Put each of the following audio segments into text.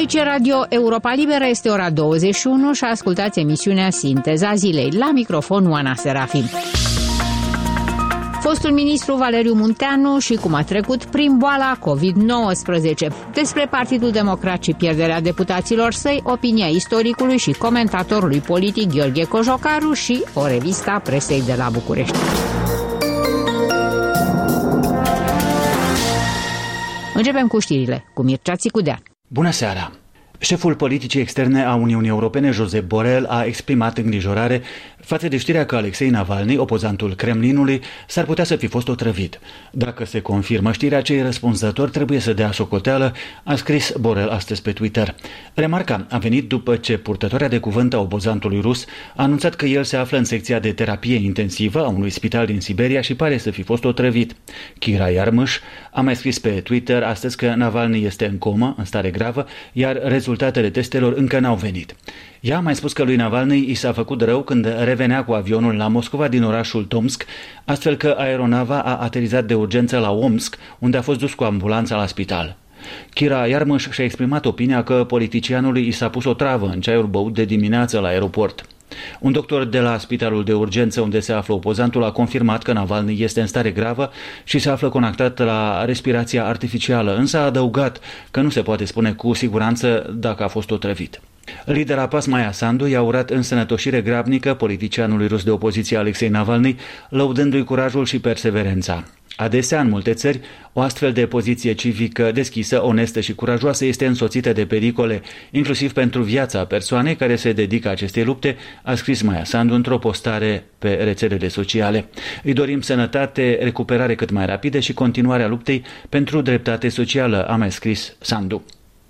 Aici Radio Europa Liberă, este ora 21 și ascultați emisiunea Sinteza Zilei. La microfon Oana Serafim. Fostul ministru Valeriu Munteanu și cum a trecut prin boala COVID-19. Despre Partidul Democrat și pierderea deputaților săi, opinia istoricului și comentatorului politic Gheorghe Cojocaru și o revistă a presei de la București. Începem cu știrile, cu Mircea Țicudea. Bună seara! Șeful politicii externe a Uniunii Europene, Josep Borrell, a exprimat îngrijorare față de știrea că Alexei Navalny, opozantul Kremlinului, s-ar putea să fi fost otrăvit. Dacă se confirmă știrea, cei răspunzători trebuie să dea socoteală, a scris Borrell astăzi pe Twitter. Remarca a venit după ce purtătoarea de cuvânt a opozantului rus a anunțat că el se află în secția de terapie intensivă a unui spital din Siberia și pare să fi fost otrăvit. Kira Yarmysh a mai scris pe Twitter astăzi că Navalny este în comă, în stare gravă, iar rezultatele testelor încă n-au venit. Ea a mai spus că lui Navalny i s-a făcut rău când revenea cu avionul la Moscova din orașul Tomsk, astfel că aeronava a aterizat de urgență la Omsk, unde a fost dus cu ambulanța la spital. Kira Yarmysh și-a exprimat opinia că politicianului i s-a pus o travă în ceaiul băut de dimineață la aeroport. Un doctor de la spitalul de urgență unde se află opozantul a confirmat că Navalny este în stare gravă și se află conectat la respirația artificială, însă a adăugat că nu se poate spune cu siguranță dacă a fost otrăvit. Lidera PAS Maia Sandu i-a urat însănătoșire grabnică politicianului rus de opoziție Alexei Navalny, lăudându-i curajul și perseverența. Adesea, în multe țări, o astfel de poziție civică deschisă, onestă și curajoasă este însoțită de pericole, inclusiv pentru viața persoanei care se dedică acestei lupte, a scris Maia Sandu într-o postare pe rețelele sociale. Îi dorim sănătate, recuperare cât mai rapidă și continuarea luptei pentru dreptate socială, a mai scris Sandu.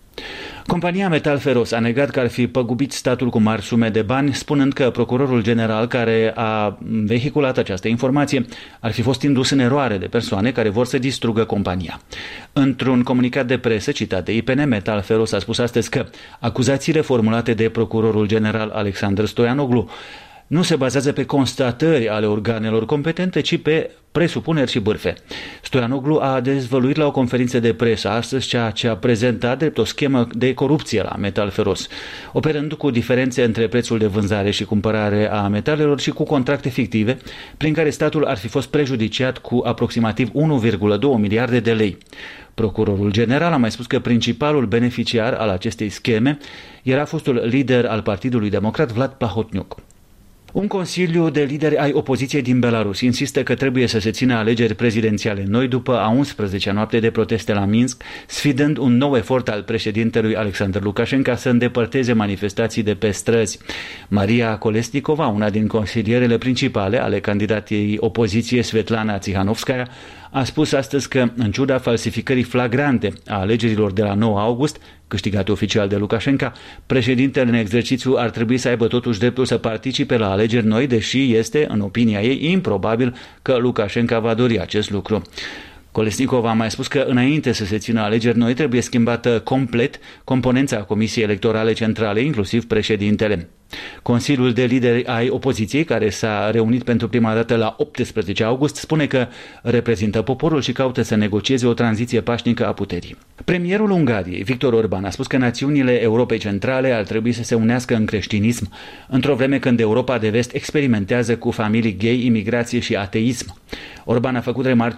Compania Metal Feros a negat că ar fi păgubit statul cu mari sume de bani, spunând că procurorul general care a vehiculat această informație ar fi fost indus în eroare de persoane care vor să distrugă compania. Într-un comunicat de presă citat de IPN, Metal Feros a spus astăzi că acuzațiile formulate de procurorul general Alexandru Stoianoglu nu se bazează pe constatări ale organelor competente, ci pe presupuneri și bârfe. Stoianoglu a dezvăluit la o conferință de presă astăzi ceea ce a prezentat drept o schemă de corupție la Metal Feros, operând cu diferențe între prețul de vânzare și cumpărare a metalelor și cu contracte fictive, prin care statul ar fi fost prejudiciat cu aproximativ 1,2 miliarde de lei. Procurorul general a mai spus că principalul beneficiar al acestei scheme era fostul lider al Partidului Democrat Vlad Plahotniuc. Un consiliu de lideri ai opoziției din Belarus insistă că trebuie să se țină alegeri prezidențiale noi după a 11-a noapte de proteste la Minsk, sfidând un nou efort al președintelui Alexander Lukashenko să îndepărteze manifestații de pe străzi. Maria Kolesnikova, una din consilierele principale ale candidatei opoziției Svetlana Tsihanovskaya, a spus astăzi că, în ciuda falsificării flagrante a alegerilor de la 9 august, câștigate oficial de Lukashenko, președintele în exercițiu ar trebui să aibă totuși dreptul să participe la alegeri noi, deși este, în opinia ei, improbabil că Lukashenko va dori acest lucru. Kolesnikova a mai spus că înainte să se țină alegeri noi trebuie schimbată complet componența Comisiei Electorale Centrale, inclusiv președintele. Consiliul de lideri ai opoziției, care s-a reunit pentru prima dată la 18 august, spune că reprezintă poporul și caută să negocieze o tranziție pașnică a puterii. Premierul Ungariei, Viktor Orban, a spus că națiunile Europei Centrale ar trebui să se unească în creștinism, într-o vreme când Europa de Vest experimentează cu familii gay, imigrație și ateism. Orban a făcut remarci